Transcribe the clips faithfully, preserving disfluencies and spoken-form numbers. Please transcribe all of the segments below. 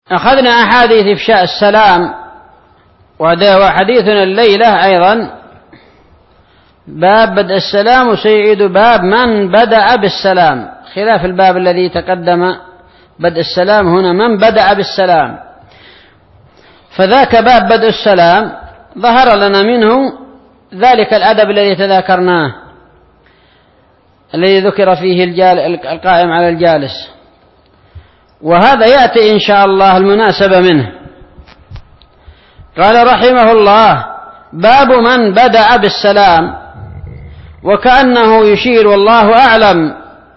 أخذنا أحاديث إفشاء السلام، وحديثنا الليلة أيضا باب بدء السلام، وسيعيد باب من بدأ بالسلام، خلاف الباب الذي تقدم بدء السلام. هنا من بدأ بالسلام، فذاك باب بدء السلام ظهر لنا منه ذلك الأدب الذي تذاكرناه، الذي ذكر فيه القائم على الجالس، وهذا يأتي إن شاء الله المناسبة منه. قال رحمه الله: باب من بدأ بالسلام، وكأنه يشير والله أعلم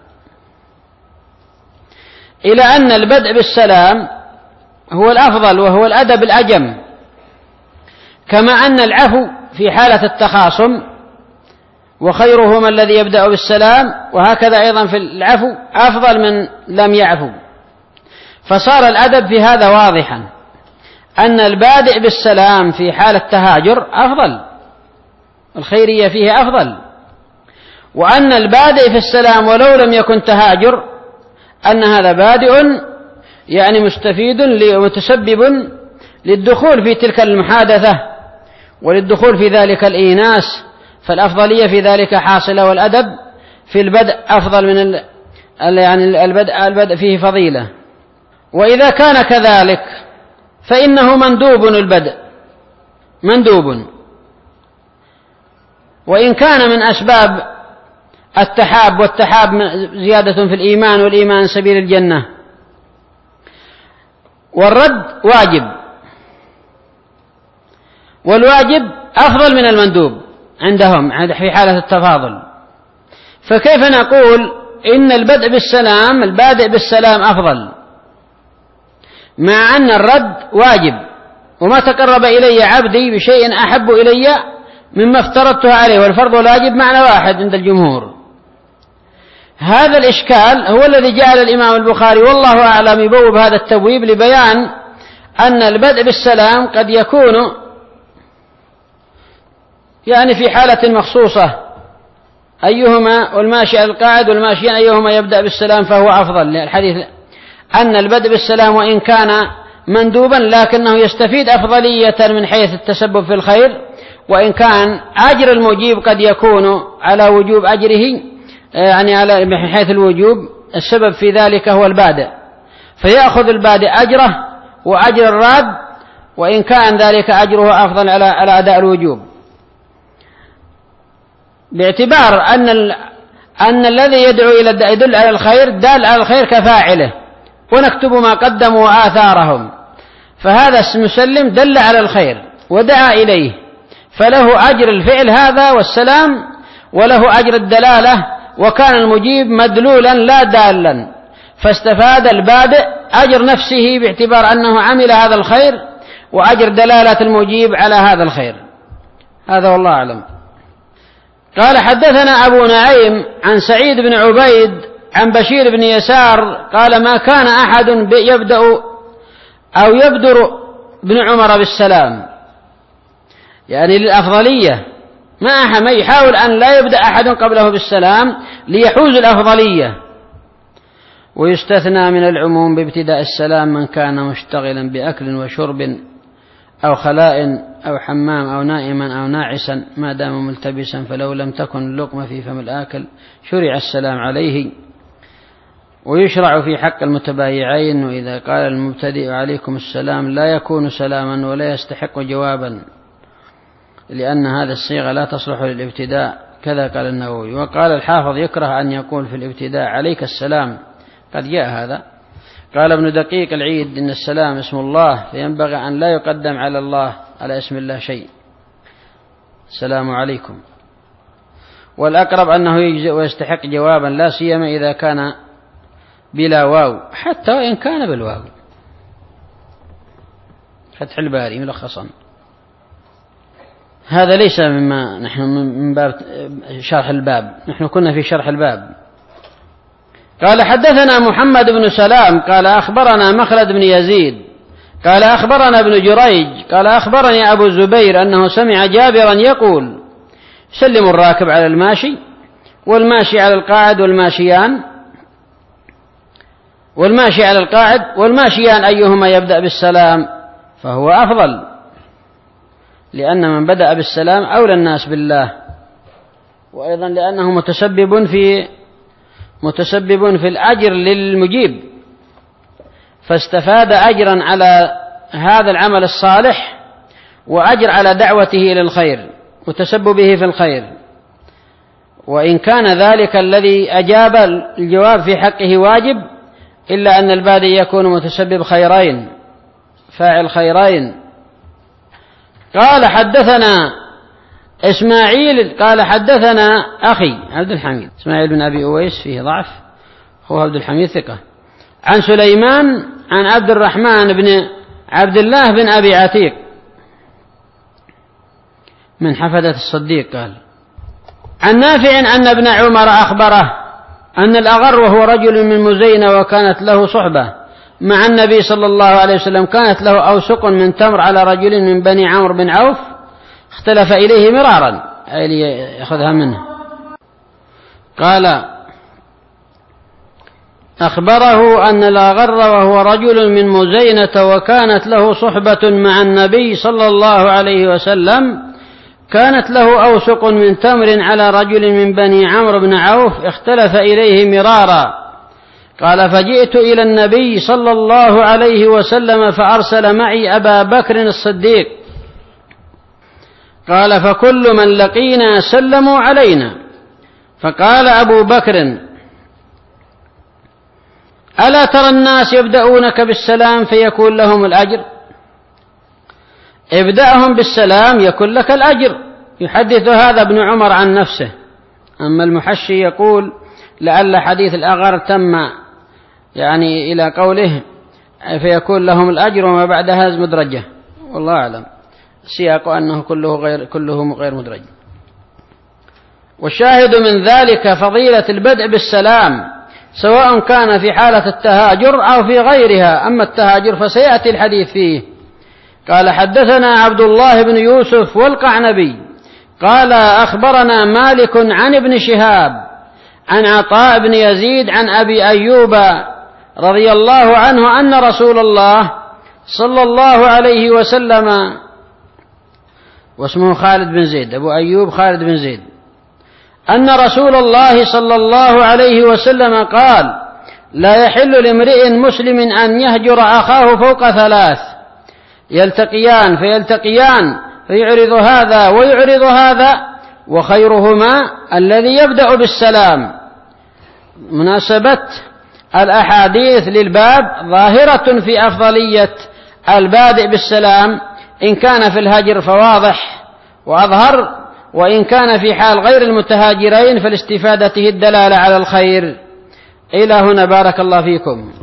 إلى أن البدء بالسلام هو الأفضل، وهو الأدب الأجم، كما أن العفو في حالة التخاصم وخيرهما الذي يبدأ بالسلام، وهكذا أيضا في العفو أفضل من لم يعفو. فصار الأدب في هذا واضحا، أن البادئ بالسلام في حال التهاجر أفضل، الخيرية فيه أفضل، وأن البادئ في السلام ولو لم يكن تهاجر أن هذا بادئ يعني مستفيد ومتسبب للدخول في تلك المحادثة وللدخول في ذلك الإيناس، فالأفضلية في ذلك حاصلة، والأدب في البدء أفضل من ال... يعني البدء, البدء فيه فضيلة. وإذا كان كذلك فإنه مندوب، البدء مندوب، وإن كان من أسباب التحاب، والتحاب زيادة في الإيمان، والإيمان سبيل الجنة. والرد واجب، والواجب أفضل من المندوب عندهم في حالة التفاضل. فكيف نقول إن البدء بالسلام، البادئ بالسلام أفضل، مع أن الرد واجب؟ وما تقرب إلي عبدي بشيء أحب إلي مما افترضته عليه، والفرض والواجب معنى واحد عند الجمهور. هذا الإشكال هو الذي جعل الإمام البخاري والله أعلم يبوب هذا التبويب لبيان أن البدء بالسلام قد يكون يعني في حالة مخصوصة، أيهما، والماشي على القاعد والماشيين أيهما يبدأ بالسلام فهو أفضل، الحديث أن البدء بالسلام وإن كان مندوبا لكنه يستفيد أفضلية من حيث التسبب في الخير، وإن كان أجر المجيب قد يكون على وجوب أجره، يعني على من حيث الوجوب، السبب في ذلك هو البادئ، فيأخذ البادئ أجره وأجر الراد، وإن كان ذلك أجره أفضل على على أداء الوجوب، باعتبار أن ال... أن الذي يدعو إلى يدل على الخير دال على الخير كفاعله، ونكتب ما قدموا وآثارهم، فهذا المسلم دل على الخير ودعا إليه، فله أجر الفعل هذا والسلام، وله أجر الدلالة، وكان المجيب مدلولا لا دالا، فاستفاد البادئ أجر نفسه باعتبار أنه عمل هذا الخير، وأجر دلالة المجيب على هذا الخير. هذا والله أعلم. قال حدثنا أبو نعيم عن سعيد بن عبيد عن بشير بن يسار قال: ما كان أحد يبدأ أو يبدر ابن عمر بالسلام، يعني للأفضلية، ما أحد يحاول أن لا يبدأ أحد قبله بالسلام ليحوز الأفضلية. ويستثنى من العموم بابتداء السلام من كان مشتغلا بأكل وشرب أو خلاء أو حمام أو نائما أو ناعسا ما دام ملتبسا، فلو لم تكن اللقمة في فم الآكل شرع السلام عليه. ويشرع في حق المتبايعين، وإذا قال المبتدئ عليكم السلام لا يكون سلاما ولا يستحق جوابا، لأن هذا الصيغة لا تصلح للابتداء، كذا قال النووي. وقال الحافظ: يكره أن يقول في الابتداء عليك السلام، قد جاء هذا. قال ابن دقيق العيد: إن السلام اسم الله، فينبغي أن لا يقدم على الله على اسم الله شيء، السلام عليكم. والأقرب أنه يجزئ ويستحق جوابا، لا سيما إذا كان بلا واو، حتى وإن كان بالواو. فتح الباري ملخصا. هذا ليس مما نحن من باب شرح الباب، نحن كنا في شرح الباب. قال حدثنا محمد بن سلام قال أخبرنا مخلد بن يزيد قال أخبرنا ابن جريج قال أخبرني أبو الزبير أنه سمع جابرا يقول: سلم الراكب على الماشي والماشي على القاعد والماشيان والماشي على القاعد، والماشيان أيهما يبدأ بالسلام فهو أفضل، لأن من بدأ بالسلام أولى الناس بالله، وأيضا لأنه متسبب في متسبب في الأجر للمجيب، فاستفاد أجرا على هذا العمل الصالح وأجر على دعوته إلى الخير وتسببه في الخير. وإن كان ذلك الذي أجاب الجواب في حقه واجب، إلا أن البادئ يكون متسبب خيرين، فاعل خيرين. قال حدثنا إسماعيل قال حدثنا أخي عبد الحميد، إسماعيل بن أبي أويس فيه ضعف، هو عبد الحميد ثقة، عن سليمان عن عبد الرحمن بن عبد الله بن أبي عتيق من حفدة الصديق. قال عن نافع أن ابن عمر أخبره أن الأغر وهو رجل من مزينة وكانت له صحبة مع النبي صلى الله عليه وسلم، كانت له أوسق من تمر على رجل من بني عمرو بن عوف اختلف إليه مرارا، أي ليأخذها منه. قال أخبره أن الأغر وهو رجل من مزينة وكانت له صحبة مع النبي صلى الله عليه وسلم، كانت له أوسق من تمر على رجل من بني عمرو بن عوف اختلف إليه مرارا. قال فجئت إلى النبي صلى الله عليه وسلم فأرسل معي أبا بكر الصديق، قال فكل من لقينا سلموا علينا، فقال أبو بكر ألا ترى الناس يبدأونك بالسلام فيكون لهم الأجر؟ ابدأهم بالسلام يكون لك الأجر. يحدث هذا ابن عمر عن نفسه. أما المحشي يقول لعل حديث الأغر تم يعني إلى قوله فيكون لهم الأجر وما بعدها مدرجة، والله أعلم، سياق أنه كله غير, كله غير مدرج. والشاهد من ذلك فضيلة البدء بالسلام سواء كان في حالة التهاجر أو في غيرها. أما التهاجر فسيأتي الحديث فيه. قال حدثنا عبد الله بن يوسف والقعنبي قال أخبرنا مالك عن ابن شهاب عن عطاء بن يزيد عن أبي أيوب رضي الله عنه أن رسول الله صلى الله عليه وسلم، واسمه خالد بن زيد، أبو أيوب خالد بن زيد، أن رسول الله صلى الله عليه وسلم قال لا يحل لامرئ مسلم أن يهجر أخاه فوق ثلاث، يلتقيان فيلتقيان فيعرض هذا ويعرض هذا وخيرهما الذي يبدأ بالسلام. مناسبة الأحاديث للباب ظاهرة في أفضلية البادئ بالسلام، إن كان في الهجر فواضح وأظهر، وإن كان في حال غير المتهاجرين فلاستفادته الدلالة على الخير. إلى هنا بارك الله فيكم.